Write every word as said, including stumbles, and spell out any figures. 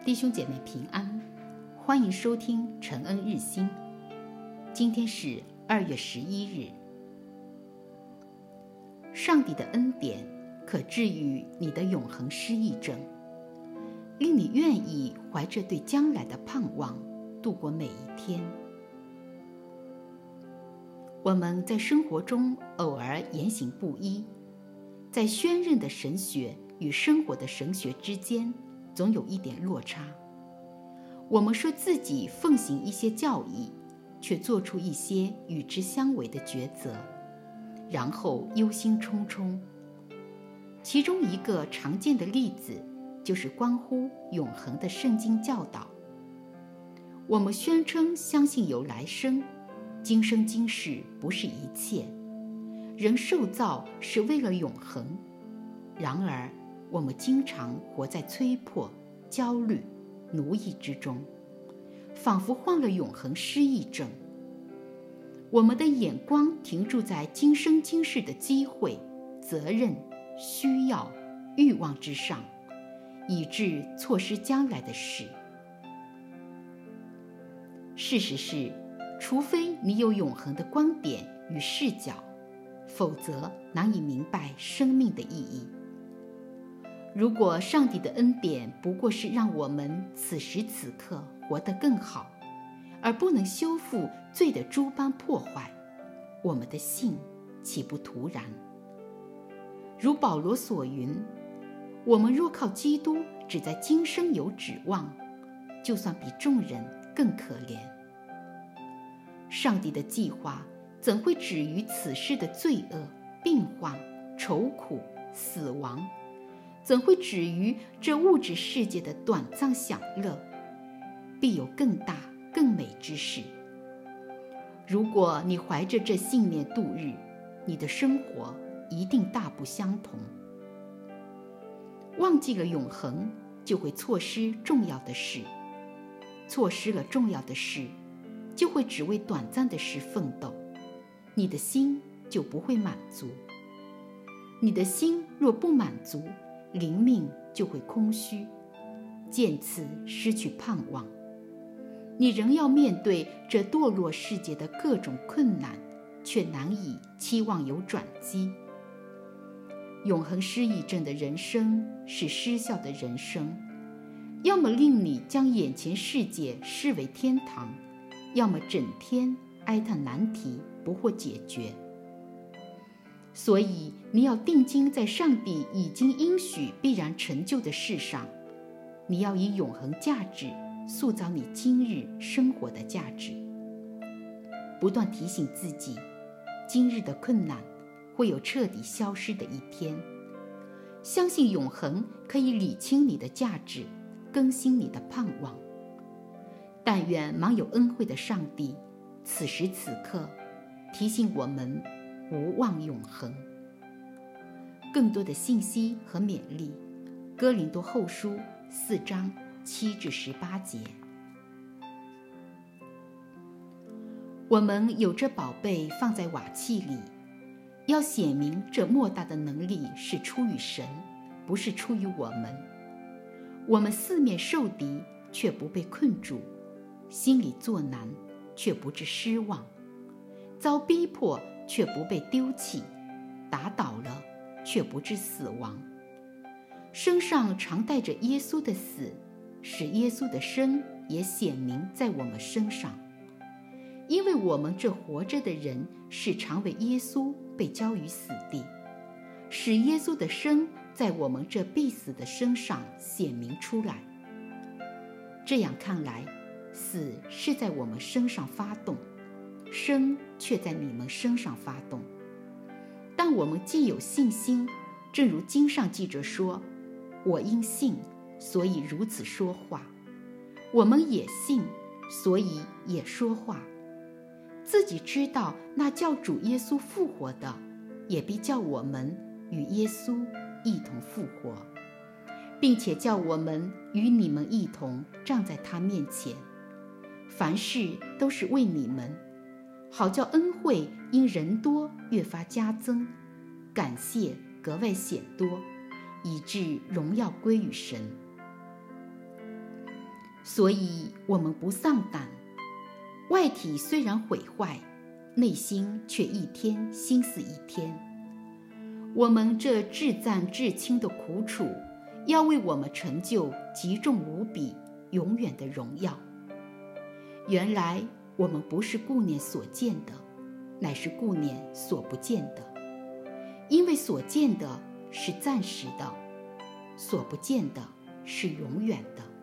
弟兄姐妹平安，欢迎收听陈恩日新。今天是二月十一日。上帝的恩典可治愈你的永恒失忆症，令你愿意怀着对将来的盼望度过每一天。我们在生活中偶尔言行不一，在宣认的神学与生活的神学之间总有一点落差。我们说自己奉行一些教义，却做出一些与之相违的抉择，然后忧心忡忡。其中一个常见的例子就是关乎永恒的圣经教导。我们宣称相信有来生，今生今世不是一切，人受造是为了永恒。然而我们经常活在催迫、焦虑、奴役之中，仿佛患了永恒失忆症。我们的眼光停驻在今生今世的机会、责任、需要、欲望之上，以致错失将来的事。事实是，除非你有永恒的观点与视角，否则难以明白生命的意义。如果上帝的恩典不过是让我们此时此刻活得更好，而不能修复罪的诸般破坏，我们的信岂不徒然？如保罗所云，我们若靠基督只在今生有指望，就算比众人更可怜。上帝的计划怎会止于此世的罪恶、病患、愁苦、死亡？怎会止于这物质世界的短暂享乐？必有更大更美之事。如果你怀着这信念度日，你的生活一定大不相同。忘记了永恒，就会错失重要的事；错失了重要的事，就会只为短暂的事奋斗。你的心就不会满足。你的心若不满足，灵命就会空虚，渐次失去盼望。你仍要面对这堕落世界的各种困难，却难以期望有转机。永恒失忆症的人生是失效的人生，要么令你将眼前世界视为天堂，要么整天哀叹难题不获解决。所以你要定睛在上帝已经应许必然成就的事上，你要以永恒价值塑造你今日生活的价值，不断提醒自己，今日的困难会有彻底消失的一天。相信永恒可以理清你的价值，更新你的盼望。但愿满有恩惠的上帝此时此刻提醒我们无望永恒。更多的信息和勉励，哥林多后书四章七至十八节。我们有这宝贝放在瓦器里，要显明这莫大的能力是出于神，不是出于我们。我们四面受敌，却不被困住；心里作难，却不致失望；遭逼迫，却不被丢弃；打倒了，却不致死亡。身上常带着耶稣的死，使耶稣的生也显明在我们身上。因为我们这活着的人是常为耶稣被交于死地，使耶稣的生在我们这必死的身上显明出来。这样看来，死是在我们身上发动，生却在你们身上发动。但我们既有信心，正如经上记着说，我因信，所以如此说话。我们也信，所以也说话。自己知道那叫主耶稣复活的，也必叫我们与耶稣一同复活，并且叫我们与你们一同站在他面前。凡事都是为你们，好叫恩惠因人多越发加增，感谢格外显多，以致荣耀归于神。 所以我们不丧胆，外体虽然毁坏，内心却一天心思一天。我们这至暂至轻的苦楚，要为我们成就极重无比、永远的荣耀。原来我们不是顾念所见的，乃是顾念所不见的，因为所见的是暂时的，所不见的是永远的。